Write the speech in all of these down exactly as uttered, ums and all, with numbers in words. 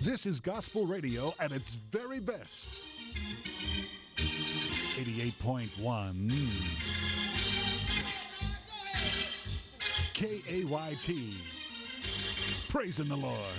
This is gospel radio at its very best. eighty-eight point one K A Y T. Praising the Lord.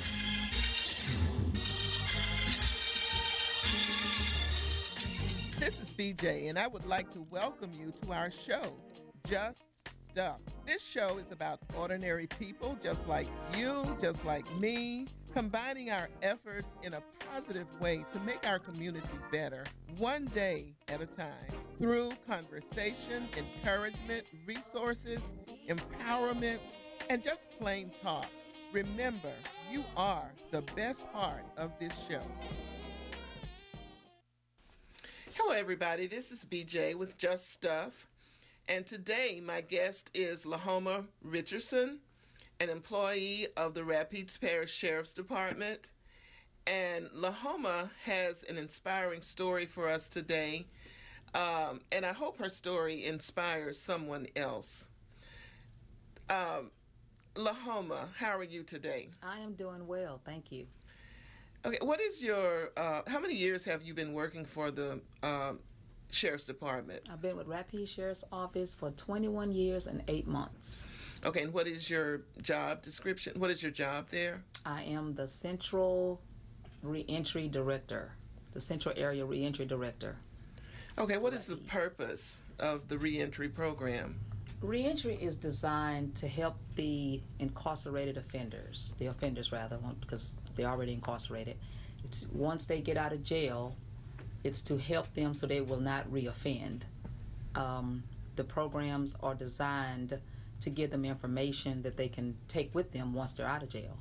This is B J, and I would like to welcome you to our show, Just Stuff. This show is about ordinary people just like you, just like me, combining our efforts in a positive way to make our community better, one day at a time, through conversation, encouragement, resources, empowerment, and just plain talk. Remember, you are the best part of this show. Hello, everybody. This is B J with Just Stuff. And today, my guest is Lahoma Richardson, an employee of the Rapides Parish Sheriff's Department. And Lahoma has an inspiring story for us today. Um, and I hope her story inspires someone else. Um, Lahoma, how are you today? I am doing well, thank you. Okay, what is your, uh, how many years have you been working for the um, Sheriff's Department? I've been with Rapides Sheriff's Office for twenty-one years and eight months. Okay, and what is your job description? What is your job there? I am the Central Reentry Director, the Central Area Reentry Director. Okay, what is the purpose of the reentry program? Reentry is designed to help the incarcerated offenders, the offenders rather, because they're already incarcerated. It's once they get out of jail, it's to help them so they will not reoffend. Um, the programs are designed to give them information that they can take with them once they're out of jail.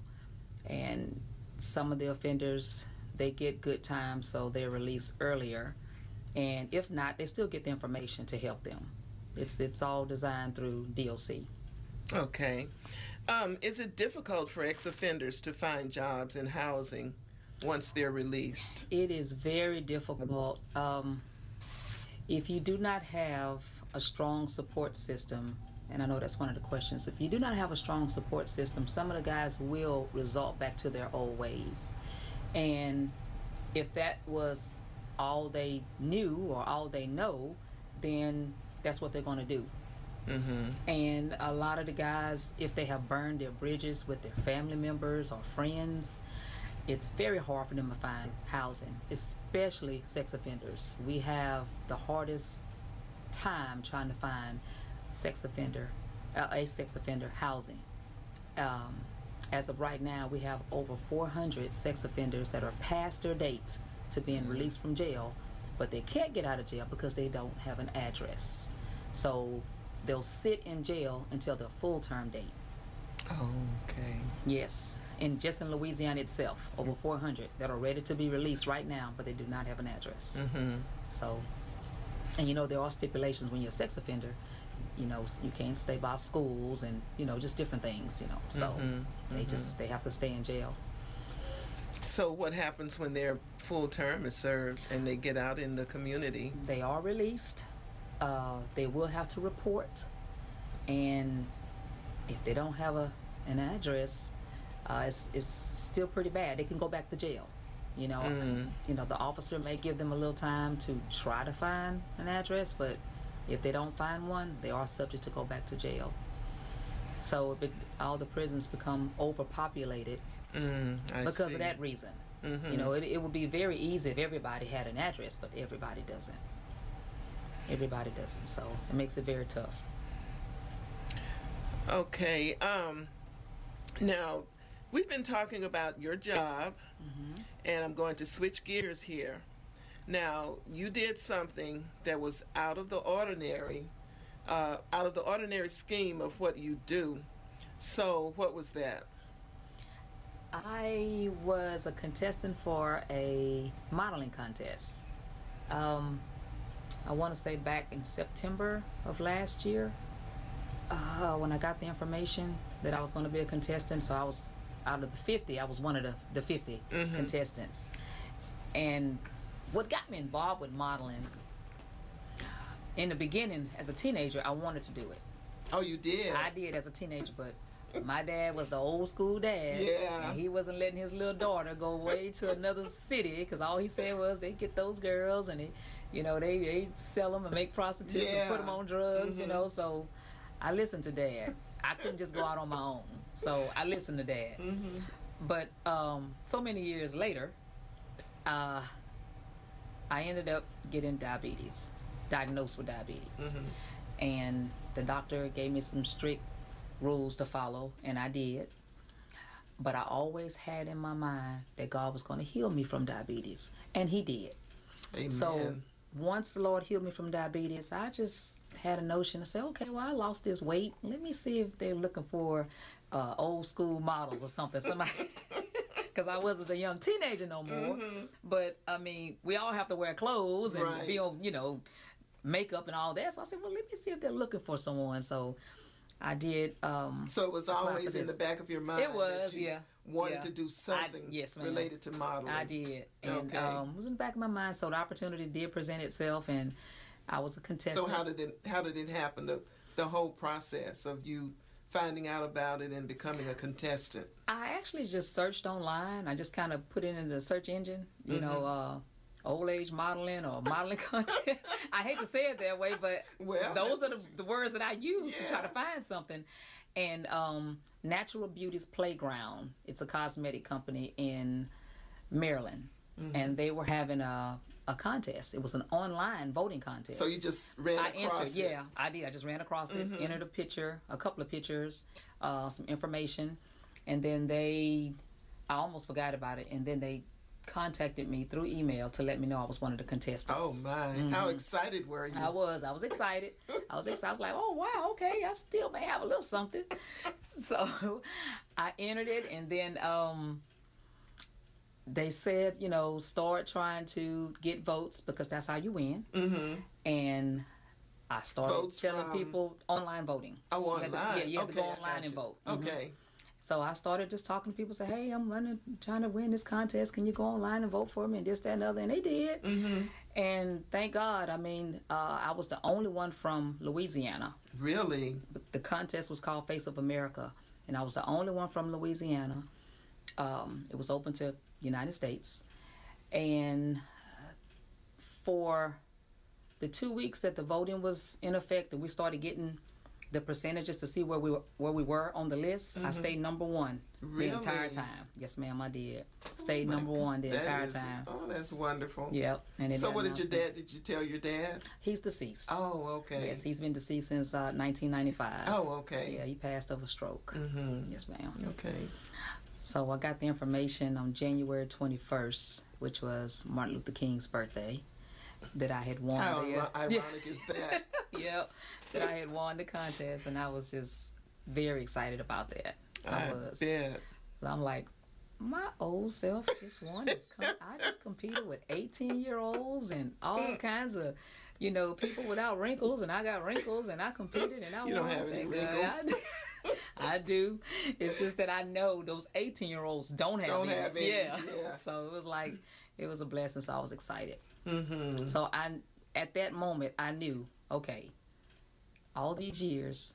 And some of the offenders, they get good time, so they're released earlier. And if not, they still get the information to help them. It's it's all designed through D O C. Okay. Um, is it difficult for ex-offenders to find jobs and housing once they're released? It is very difficult. Um, if you do not have a strong support system, and I know that's one of the questions, if you do not have a strong support system, some of the guys will resort back to their old ways. And if that was all they knew or all they know, then that's what they're going to do. Mm-hmm. And a lot of the guys, if they have burned their bridges with their family members or friends, it's very hard for them to find housing, especially sex offenders. We have the hardest time trying to find sex offender, uh, a sex offender housing. Um, as of right now, we have over four hundred sex offenders that are past their date to being released from jail, but they can't get out of jail because they don't have an address. So they'll sit in jail until their full term date. Oh, okay. Yes, and just in Louisiana itself, over four hundred that are ready to be released right now, but they do not have an address. Mm-hmm. So, and you know, there are stipulations when you're a sex offender. You know, you can't stay by schools and, you know, just different things, you know. So mm-hmm. they mm-hmm. just, they have to stay in jail. So what happens when their full term is served and they get out in the community? They are released. Uh, they will have to report. And if they don't have a an address, uh, it's, it's still pretty bad. They can go back to jail. You know, mm. you know, the officer may give them a little time to try to find an address, but if they don't find one, they are subject to go back to jail. So if it, all the prisons become overpopulated mm, because see. of that reason. Mm-hmm. You know, it, it would be very easy if everybody had an address, but everybody doesn't. Everybody doesn't, so it makes it very tough. Okay. Um, now, we've been talking about your job, mm-hmm. and I'm going to switch gears here. Now, you did something that was out of the ordinary, uh, out of the ordinary scheme of what you do. So, what was that? I was a contestant for a modeling contest. Um, I want to say back in September of last year, uh, when I got the information that I was going to be a contestant. So I was out of the fifty, I was one of the, the fifty mm-hmm. contestants. And what got me involved with modeling, in the beginning, as a teenager, I wanted to do it. Oh, you did? I did as a teenager, but My dad was the old school dad. Yeah. And he wasn't letting his little daughter go away to another city because all he said was they get those girls and they, you know, they, they sell them and make prostitutes Yeah. and put them on drugs, Mm-hmm. you know. So I listened to Dad. I couldn't just go out on my own. So I listened to Dad. Mm-hmm. But um, so many years later, uh, I ended up getting diabetes, diagnosed with diabetes. Mm-hmm. And the doctor gave me some strict rules to follow, and I did. But I always had in my mind that God was going to heal me from diabetes, and He did. Amen. So once the Lord healed me from diabetes, I just had a notion to say, okay, well, I lost this weight. Let me see if they're looking for uh, old school models or something. Somebody, because I wasn't a young teenager no more. Mm-hmm. But I mean, we all have to wear clothes and Right. be on, you know, makeup and all that. So I said, well, let me see if they're looking for someone. So I did. Um, So it was apply for always in the this. back of your mind. It was, that you yeah. Wanted Yeah. to do something I- yes, ma'am. related to modeling. I did, and Okay. um, it was in the back of my mind. So the opportunity did present itself, and I was a contestant. So how did it how did it happen? The the whole process of you finding out about it and becoming a contestant. I actually just searched online. I just kind of put it in the search engine, you Mm-hmm. know, uh, old age modeling or modeling content. I hate to say it that way, but Well, those are that's the, the words that I use to try Yeah. to find something. And um, Natural Beauty's Playground, it's a cosmetic company in Maryland, Mm-hmm. and they were having a, a contest. It was an online voting contest. So you just ran I across entered, it. yeah, I did. I just ran across it, Mm-hmm. entered a picture, a couple of pictures, uh, some information, and then they, I almost forgot about it, and then they contacted me through email to let me know I was one of the contestants. Oh my! How excited were you? I was, I was excited. I was excited. I was like, oh wow, okay, I still may have a little something. So I entered it, and then um, they said, you know, start trying to get votes because that's how you win. Mm-hmm. And I started Votes telling from- people online voting. Oh, You had to- online. yeah, you had okay, to go I online got and you. vote. Mhm. Okay. So I started just talking to people, say, hey, I'm running, trying to win this contest. Can you go online and vote for me and this, that, and the other? And they did. Mm-hmm. And thank God, I mean, uh, I was the only one from Louisiana. Really? The contest was called Face of America, and I was the only one from Louisiana. Um, it was open to United States. And for the two weeks that the voting was in effect, and we started getting the percentages to see where we were, where we were on the list, I stayed number one the entire Really? time. Yes, ma'am, I did. Stayed My number God, one the that entire is- time. Oh, that's wonderful. Yep. And then So they what did your announced it. dad? Did you tell your dad? He's deceased. Oh, okay. Yes, he's been deceased since uh, nineteen ninety-five. Oh, okay. Yeah, he passed of a stroke. Mm-hmm. Yes, ma'am. Okay. So I got the information on January twenty-first, which was Martin Luther King's birthday, that I had won. How there. iro- ironic is that? Yep, that I had won the contest, and I was just very excited about that. I, I was. bet. So I'm like, my old self just won this. Com- I just competed with eighteen-year-olds and all kinds of, you know, people without wrinkles, and I got wrinkles, and I competed, and I You won. don't have any Thank God. wrinkles. I do. It's just that I know those eighteen-year-olds don't have Don't any. have any, Yeah. yeah. So it was like, it was a blessing. So I was excited. Mm-hmm. So I, at that moment, I knew, okay, all these years,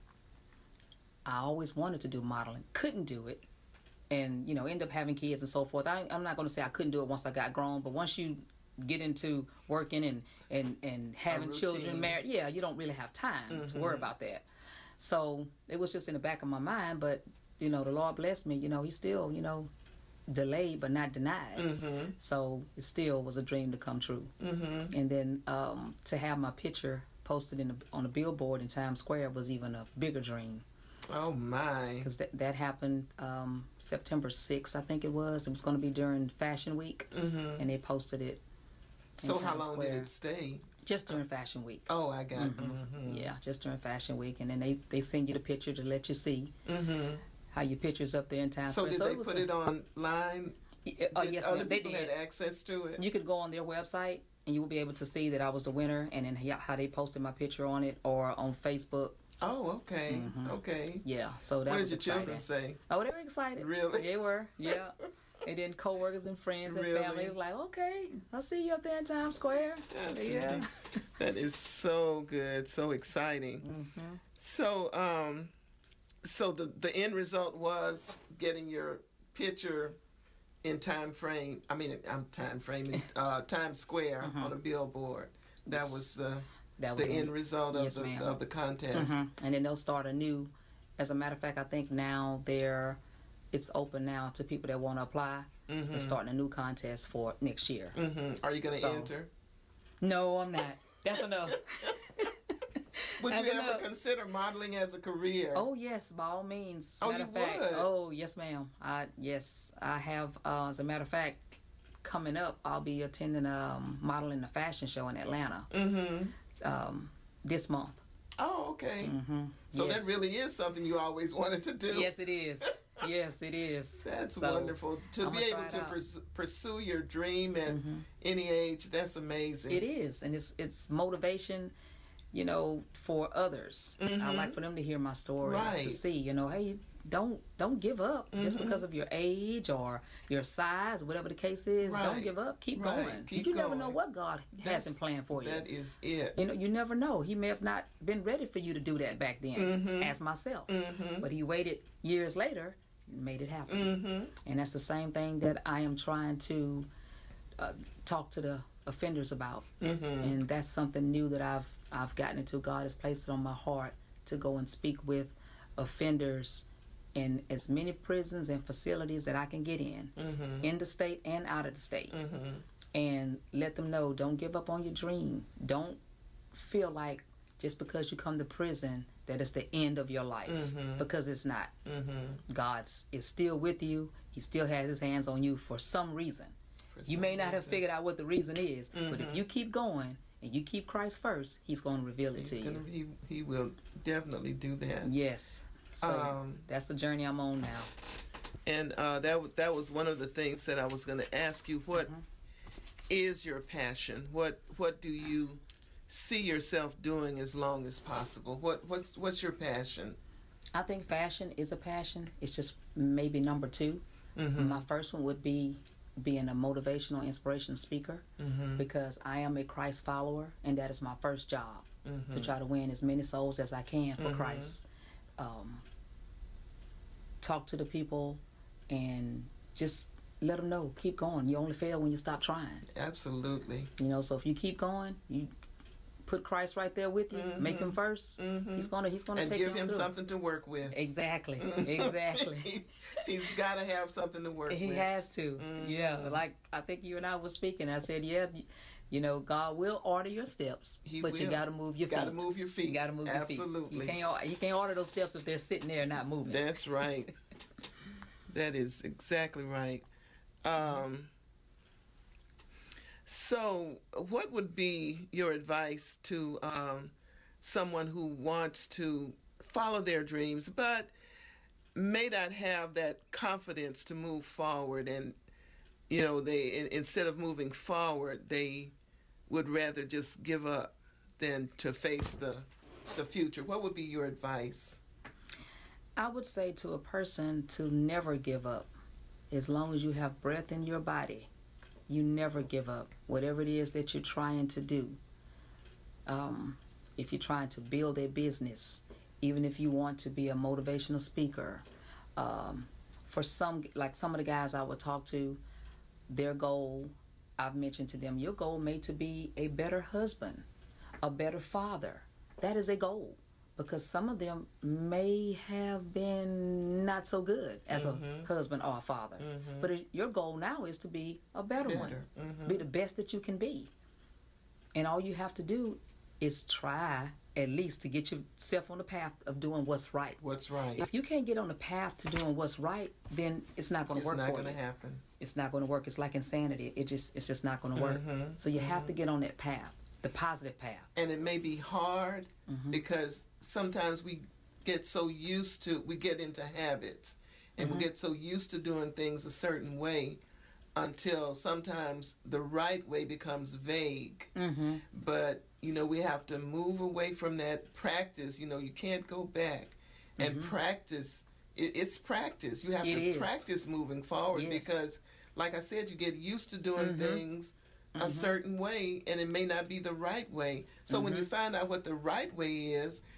I always wanted to do modeling, couldn't do it, and you know, end up having kids and so forth. I, I'm not going to say I couldn't do it once I got grown, but once you get into working and and and having children, routine. married, yeah, you don't really have time to worry about that. So it was just in the back of my mind, but you know, the Lord blessed me. You know, He still, you know, delayed but not denied. Mm-hmm. So it still was a dream to come true. Mm-hmm. And then um, to have my picture posted in the, on a billboard in Times Square was even a bigger dream, Oh my. because that, that happened um, September sixth, I think it was. It was going to be during Fashion Week, Mm-hmm. and they posted it So how Times long did Square. it stay? just during Fashion Week. Oh, I got. Mhm. Mm-hmm. Yeah, just during Fashion Week, and then they, they send you the picture to let you see Mm-hmm. how your picture's up there in Times So Square. did they was put a- it online? Oh, Did yes, other ma'am, they people did. had access to it? You could go on their website and you will be able to see that I was the winner, and then how they posted my picture on it, or on Facebook. Oh, okay. Mhm. Okay. Yeah, so that What was did your exciting. children say? Oh, they were excited. Really? They were, yeah. And then coworkers and friends and Really? family was like, okay, I'll see you up there in Times Square. Yes, Yeah. indeed. That is so good, so exciting. Mm-hmm. So, um, So the the end result was getting your picture in time frame. I mean, I'm time frame in uh, Times Square Mm-hmm. on a billboard. That Yes. was the That was the it. end result of Yes, the ma'am. of the contest. Mhm. And then they'll start a new. As a matter of fact, I think now they're it's open now to people that want to apply. They're starting a new contest for next year. hmm Are you going to So- enter? No, I'm not. That's enough. Would That's you ever enough. consider modeling as a career? Oh yes, by all means. Oh, matter you of fact, would? oh yes, ma'am. I yes, I have. Uh, as a matter of fact, coming up, I'll be attending a um, modeling a fashion show in Atlanta Mm-hmm. um, this month. Oh, okay. Mm-hmm. So yes. that really is something you always wanted to do. Yes, it is. Yes, it is. That's So, wonderful. To I'ma be try able it to out. Mm-hmm. pers- pursue your dream at any age, that's amazing. It is, and it's it's motivation, you know, for others. I like for them to hear my story, Mm-hmm. Right. to see, you know, hey, don't don't give up just Mm-hmm. because of your age or your size, whatever the case is. Right. Don't give up. Keep Right. going. Keep you never know going. what God That's- has in plan for you. That is it. You know, you never know. He may have not been ready for you to do that back then, Mm-hmm. as myself. But he waited years later, and made it happen. Mm-hmm. And that's the same thing that I am trying to uh, talk to the offenders about. Mm-hmm. And that's something new that I've I've gotten into. God has placed it on my heart to go and speak with offenders in as many prisons and facilities that I can get in, Mm-hmm. in the state and out of the state, and let them know, don't give up on your dream. Don't feel like just because you come to prison that it's the end of your life, Mm-hmm. because it's not. God's is still with you. He still has his hands on you for some reason. For You some may not have reason. figured out what the reason is, but if you keep going and you keep Christ first, he's going to reveal it He's to gonna, you. he, he will definitely do that. Yes. So Um, that's the journey I'm on now. And uh, that w- that was one of the things that I was going to ask you. What is your passion? What what do you see yourself doing as long as possible? What what's what's your passion? I think fashion is a passion. It's just maybe number 2 My first one would be being a motivational, inspirational speaker, because I am a Christ follower, and that is my first job, to try to win as many souls as I can for Christ. Um, talk to the people and just let them know, keep going. You only fail when you stop trying. Absolutely. You know, so if you keep going, you put Christ right there with you, make him 1st He's gonna he's gonna And take give you him through. something to work with. Exactly, exactly. he, he's got to have something to work He with. has to. Yeah, like I think you and I were speaking. I said, yeah, y- you know, God will order your steps, He but you will. got to move your feet. Got to move your feet. You got to move your feet. Absolutely. You can't you can't order those steps if they're sitting there not moving. That's right. That is exactly right. Um, so, what would be your advice to um, someone who wants to follow their dreams but may not have that confidence to move forward, and you know, they in, instead of moving forward, they would rather just give up than to face the the future? What would be your advice? I would say to a person to never give up. As long as you have breath in your body, you never give up. Whatever it is that you're trying to do. Um, if you're trying to build a business, even if you want to be a motivational speaker, um, for some, like some of the guys I would talk to, their goal, I've mentioned to them, your goal may to be a better husband, a better father. That is a goal, because some of them may have been not so good as a husband or a father. But it, your goal now is to be a better, one, Better. be the best that you can be. And all you have to do is try at least to get yourself on the path of doing what's right. What's right? If you can't get on the path to doing what's right, then it's not going to It's work not for going to you. happen. It's not going to work. It's like insanity. It just it's just not going to work. So you have to get on that path, the positive path. And it may be hard Mm-hmm. because sometimes we get so used to, we get into habits and Mm-hmm. we get so used to doing things a certain way until sometimes the right way becomes vague. Mm-hmm. But, you know, we have to move away from that practice. You know, you can't go back and practice. It, it's practice. You have Mm-hmm. It to is. practice moving forward Yes. because, like I said, you get used to doing Mm-hmm. things a certain way and it may not be the right way. So when you find out what the right way is,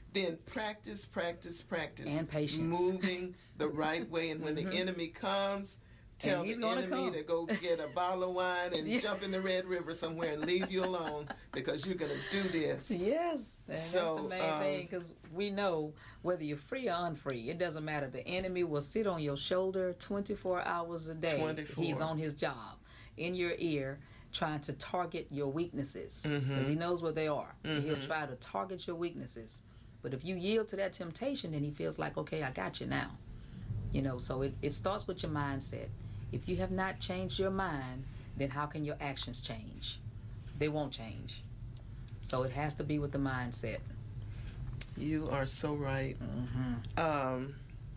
then practice, practice, practice. And patience. Moving the right way. And when the enemy comes, tell the gonna enemy come. to go get a bottle of wine and Yeah. jump in the Red River somewhere and leave you alone because you're going to do this. Yes, and So, that's the main um, thing, because we know whether you're free or unfree, it doesn't matter. The enemy will sit on your shoulder twenty-four hours a day. twenty-four. He's on his job, in your ear, trying to target your weaknesses, because Mm-hmm. he knows where they are. He'll try to target your weaknesses. But if you yield to that temptation, then he feels like, okay, I got you now. You know, so it, it starts with your mindset. If you have not changed your mind, then how can your actions change? They won't change. So it has to be with the mindset. You are so right. Mm-hmm. Um,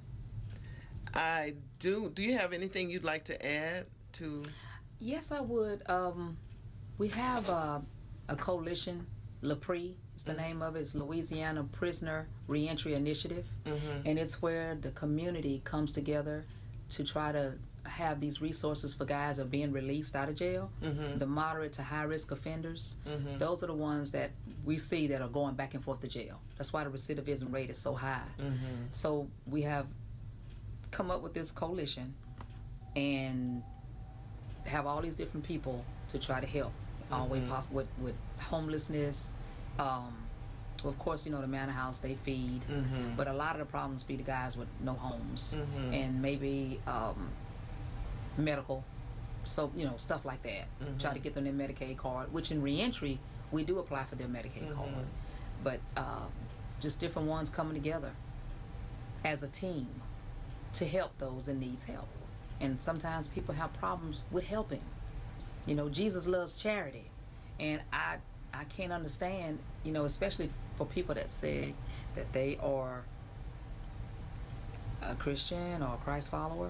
I do. Do you have anything you'd like to add to? Yes, I would. Um, we have uh, a coalition, LaPrix is the name of it. It's Louisiana Prisoner Reentry Initiative. Mm-hmm. And it's where the community comes together to try to have these resources for guys that are being released out of jail, Mm-hmm. the moderate to high risk offenders. Mm-hmm. Those are the ones that we see that are going back and forth to jail. That's why the recidivism rate is so high. Mm-hmm. So we have come up with this coalition and have all these different people to try to help all the way possible with, with homelessness. Um, of course, you know, the Manor House, they feed, Mm-hmm. but a lot of the problems be the guys with no homes Mhm. and maybe um, medical, so, you know, stuff like that. Mm-hmm. Try to get them their Medicaid card, which in reentry, we do apply for their Medicaid Mm-hmm. card. But uh, just different ones coming together as a team to help those that needs help. And sometimes people have problems with helping. You know, Jesus loves charity. And I I can't understand, you know, especially for people that say that they are a Christian or a Christ follower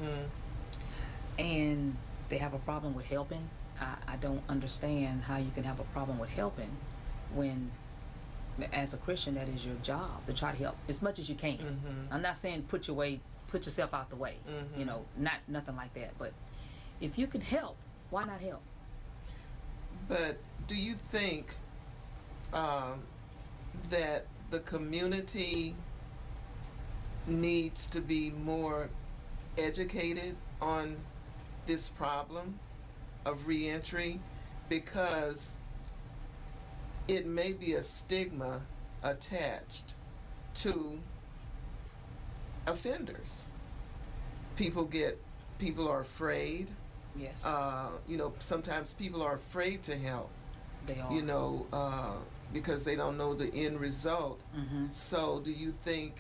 Mm-hmm. and they have a problem with helping. I, I don't understand how you can have a problem with helping when, as a Christian, that is your job to try to help as much as you can. Mm-hmm. I'm not saying put your way, put yourself out the way, Mhm. you know, not nothing like that. But if you can help, why not help? But do you think um, that the community needs to be more educated on this problem of reentry? Because it may be a stigma attached to offenders. People get, people are afraid. Yes, Uh, you know, sometimes people are afraid to help, they are. you know, uh, because they don't know the end result. hmm So, do you think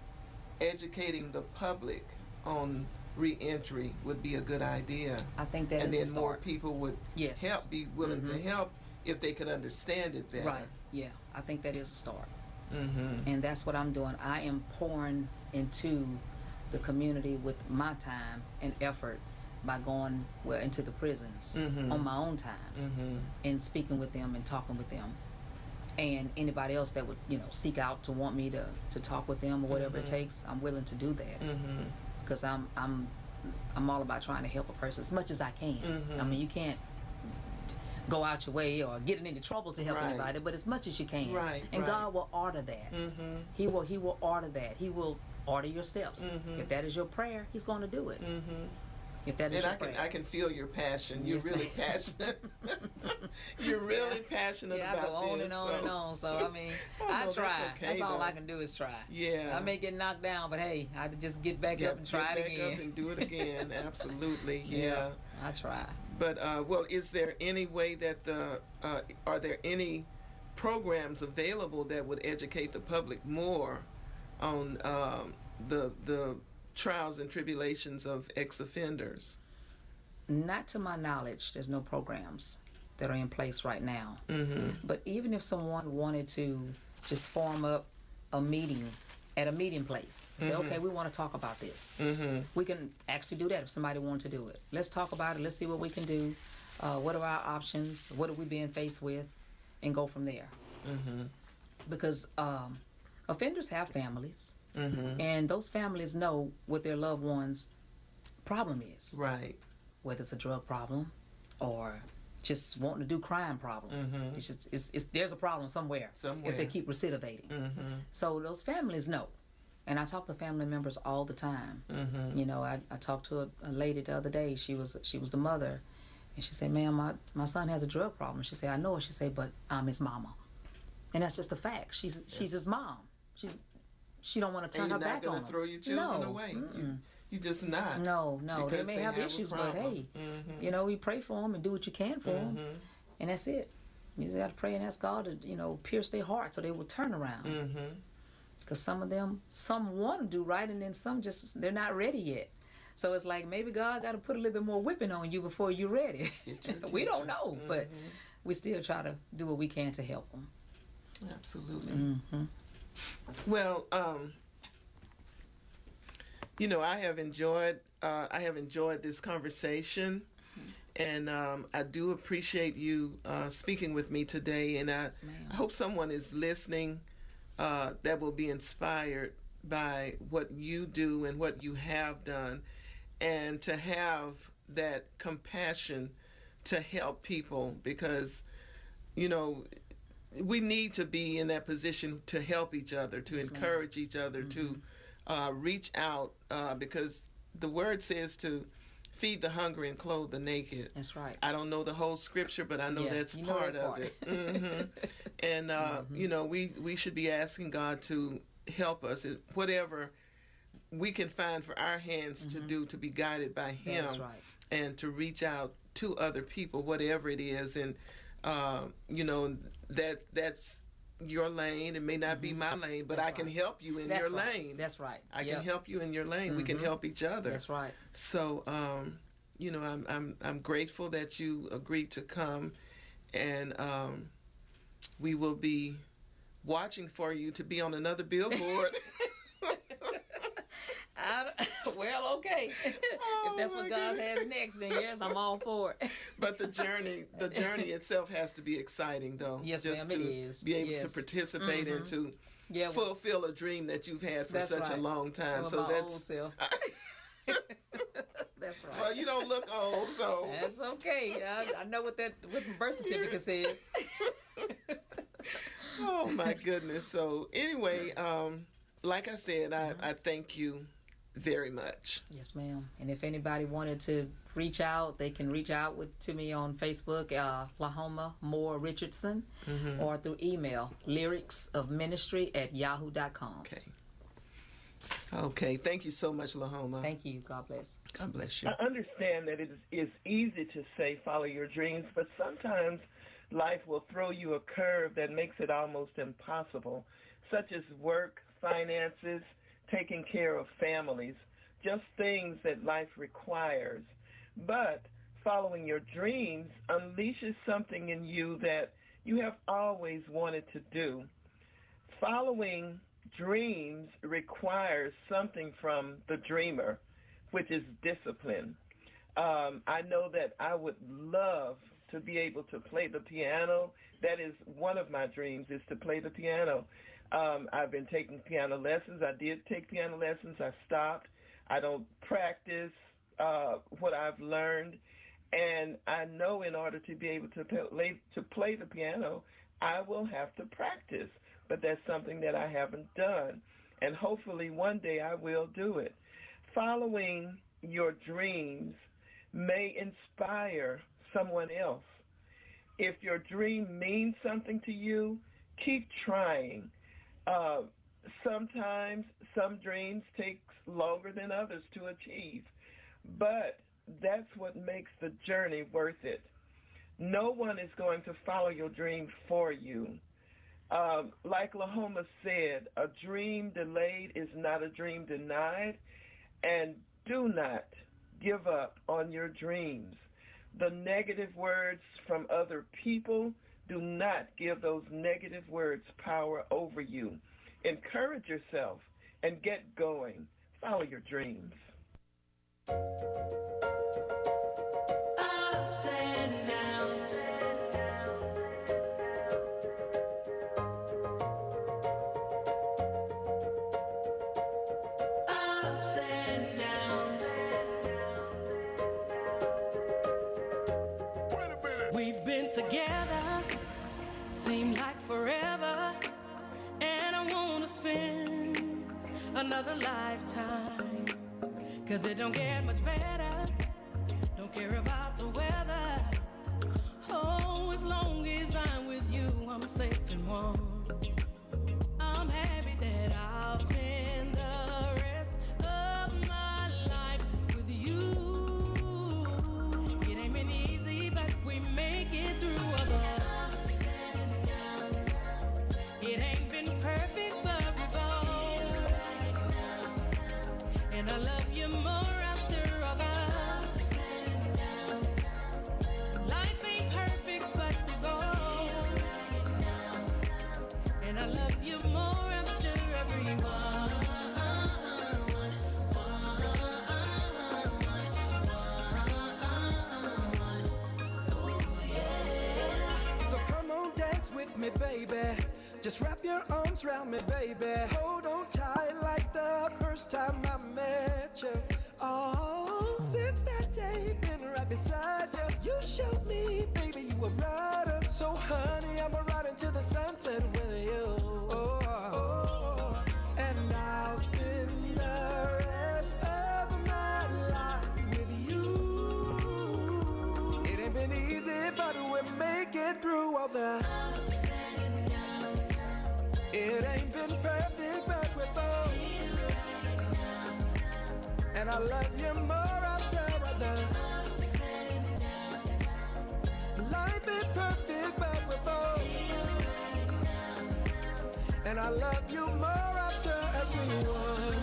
educating the public on reentry would be a good idea? I think that And is then the more start. people would Yes. help, be willing to Mhm. help if they could understand it better. Right. Yeah, I think that is a start. Mm-hmm. And that's what I'm doing. I am pouring into the community with my time and effort by going well into the prisons Mhm. on my own time Mm-hmm. and speaking with them and talking with them. And anybody else that would, you know, seek out to want me to, to talk with them or whatever it takes, I'm willing to do that Mm-hmm. because I'm I'm I'm all about trying to help a person as much as I can. Mhm. I mean, you can't go out your way or get into trouble to help Right. anybody, but as much as you can. Right, And right. God will order that. Mm-hmm. He will he will order that. He will order your steps. Mhm. If that is your prayer, he's going to do it. Mm-hmm. If that is And your I can prayer. I can feel your passion. You're Yes, really ma'am. passionate. You're really passionate yeah, I about go on this. and on so- and on. So I mean, Oh, I no, try. that's That's, okay, all I though. can do is try. Yeah. I may get knocked down, but hey, I just get back Yep, up and try get it back again. up and do it again. Absolutely, yeah. I try. But uh, well, is there any way that the uh, are there any programs available that would educate the public more on um, the the trials and tribulations of ex-offenders? Not to my knowledge, there's no programs that are in place right now. Mm-hmm. But even if someone wanted to just form up a meeting at a meeting place, say, Mhm. okay, we want to talk about this. Mm-hmm. We can actually do that if somebody wanted to do it. Let's talk about it. Let's see what we can do. Uh, what are our options? What are we being faced with? And go from there. Mm-hmm. Because um, offenders have families, Mm-hmm. and those families know what their loved one's problem is, Right. whether it's a drug problem or just wanting to do crime problem. Mm-hmm. It's just it's, it's there's a problem somewhere, Somewhere. if they keep recidivating. Mm-hmm. So those families know. And I talk to family members all the time. Mm-hmm. You know, I, I talked to a, a lady the other day. She was she was the mother, and she said, "Ma'am, my, my son has a drug problem." She said, "I know it." She said, "But I'm his mama," and that's just a fact. She's yes. she's his mom. She's she don't want to turn her back on him. And you're not gonna throw your children no. away. You, you just not. No, no. They may they have, have issues, but hey, mm-hmm. you know, we pray for them and do what you can for mm-hmm. them, and that's it. You just got to pray and ask God to, you know, pierce their heart so they will turn around. Mm-hmm. Because some of them, some want to do right, and then some just, they're not ready yet. So it's like maybe God got to put a little bit more whipping on you before you're ready. We don't know, mm-hmm. but we still try to do what we can to help them. Absolutely. Mm-hmm. Well, um, you know, I have enjoyed, uh, I have enjoyed this conversation, and um, I do appreciate you uh, speaking with me today, and I, Yes, I hope someone is listening Uh, that will be inspired by what you do and what you have done, and to have that compassion to help people, because, you know, we need to be in that position to help each other, to yes, encourage each other, mm-hmm. to uh, reach out, uh, because the word says to feed the hungry and clothe the naked. That's right. I don't know the whole scripture, but I know yeah, that's you know part that of part. it. Mm-hmm. And, uh, mm-hmm. you know, we, we should be asking God to help us in whatever we can find for our hands mm-hmm. to do, to be guided by Him. That's right. And to reach out to other people, whatever it is. And, uh, you know, that that's your lane. It may not mm-hmm. be my lane, but that's I can right. help you in that's your right. lane. That's right. I yep. can help you in your lane. Mm-hmm. We can help each other. That's right. So, um, you know, I'm I'm I'm grateful that you agreed to come, and um, we will be watching for you to be on another billboard. I, well, okay. Oh, if that's what God goodness. has next, then yes, I'm all for it. But the journey, the journey itself has to be exciting, though. Yes, just ma'am, to it is. be able yes. to participate mm-hmm. and to yeah, well, fulfill a dream that you've had for such right. a long time. Well, so my that's old self. That's right. Well, you don't look old, so that's okay. I, I know what that what my birth certificate says. Oh my goodness. So anyway, um, like I said, I, I thank you very much. Yes, ma'am. And if anybody wanted to reach out, they can reach out with to me on Facebook, uh, Lahoma Moore Richardson, mm-hmm. or through email, lyrics of ministry at yahoo dot com. Okay. Okay. Thank you so much, Lahoma. Thank you. God bless. God bless you. I understand that it is it's easy to say follow your dreams, but sometimes life will throw you a curve that makes it almost impossible, such as work, finances, taking care of families, just things that life requires. But following your dreams unleashes something in you that you have always wanted to do. Following dreams requires something from the dreamer, which is discipline. Um, I know that I would love to be able to play the piano. That is one of my dreams, is to play the piano. Um, I've been taking piano lessons. I did take piano lessons. I stopped. I don't practice uh, what I've learned. And I know in order to be able to play, to play the piano, I will have to practice. But that's something that I haven't done. And hopefully one day I will do it. Following your dreams may inspire someone else. If your dream means something to you, keep trying. Uh, sometimes some dreams take longer than others to achieve, but that's what makes the journey worth it. No one is going to follow your dream for you. Um, like Lahoma said, a dream delayed is not a dream denied, and do not give up on your dreams. The negative words from other people, do not give those negative words power over you. Encourage yourself and get going. Follow your dreams. Ups and downs. Ups and downs. Wait a minute. We've been together seem like forever, and I wanna spend another lifetime, 'cause it don't get much better. Don't care about the weather. Oh, as long as I'm with you, I'm safe and warm. I'm happy that I'll spend the rest of my life with you. It ain't been easy, but we make it through all the ups and downs. It ain't been perfect, but we're both right now. And I love you more after all the ups and downs. Life ain't perfect, but we're both right now. And I love you more after everyone. So come on, dance with me, baby. Just wrap your arms around me, baby. Hold on tight like the first time I met you. Oh, since that day, been right beside you. You showed me, baby, you a rider. So honey, I'ma ride into the sunset with you. Oh, oh, and I'll spend the rest of my life with you. It ain't been easy, but we make it through all the ups and downs. It ain't been perfect, but we're both here right now. And I love you more after other ups and downs. Life ain't perfect, but we're both here right now. And I love you more after everyone.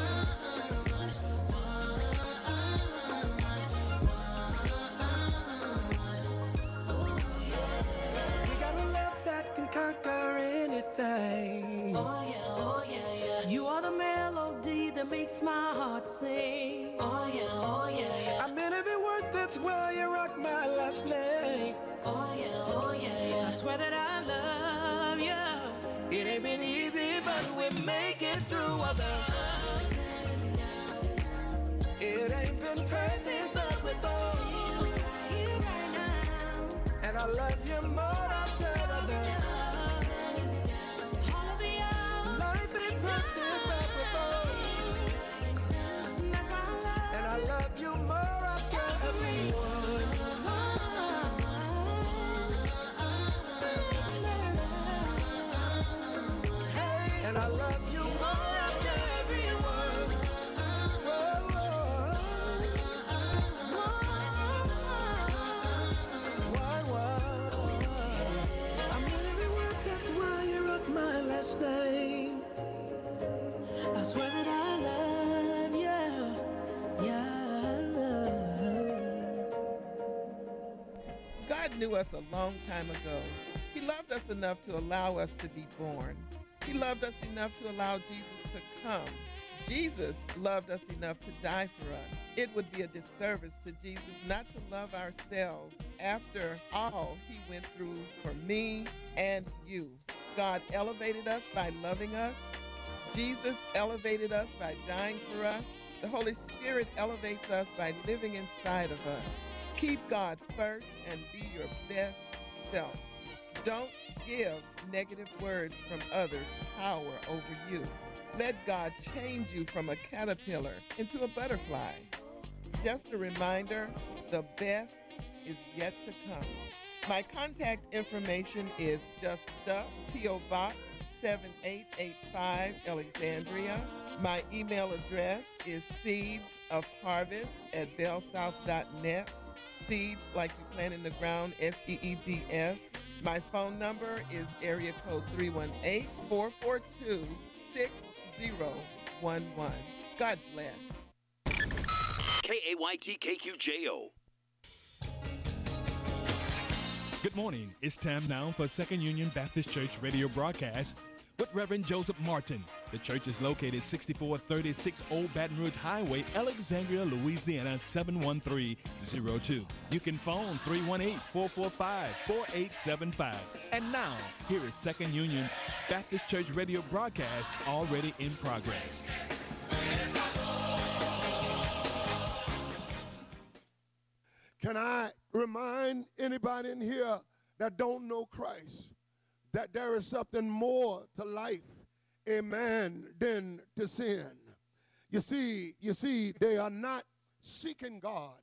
We got a love that can conquer anything. Oh yeah, oh yeah, yeah. You are the melody that makes my heart sing. Oh yeah, oh yeah, yeah. I mean, every word that's why you rock my last name. Oh yeah, oh yeah, yeah. I swear that I love you. It ain't been easy, but we make it through all the ups and downs. It ain't been perfect, but we're both Here right now. and I love you more after other ups and downs. All of the hours. Life ain't perfect, but we're both That's why I love. and I love you more after everyone. Hey, and I love you more after everyone. Whoa, whoa. Why, why? I mean, every word that's why you rock my last name. I swear that I love you. Yeah. God knew us a long time ago. He loved us enough to allow us to be born. He loved us enough to allow Jesus to come. Jesus loved us enough to die for us. It would be a disservice to Jesus not to love ourselves after all he went through for me and you. God elevated us by loving us. Jesus elevated us by dying for us. The Holy Spirit elevates us by living inside of us. Keep God first and be your best self. Don't give negative words from others power over you. Let God change you from a caterpillar into a butterfly. Just a reminder, the best is yet to come. My contact information is Just Stuff, P O Box seven eight eight five, Alexandria. My email address is seedsofharvest at bellsouth dot net. Seeds like you plant in the ground, S E E D S. My phone number is area code three one eight, four four two, six zero one one. God bless. K A Y T K Q J O. Good morning. It's time now for Second Union Baptist Church radio broadcast with Reverend Joseph Martin. The church is located sixty-four thirty-six Old Baton Rouge Highway, Alexandria, Louisiana seven one three zero two. You can phone three one eight, four four five, four eight seven five. And now, here is Second Union Baptist Church radio broadcast already in progress. Can I remind anybody in here that don't know Christ that there is something more to life, amen, than to sin. You see, you see, they are not seeking God.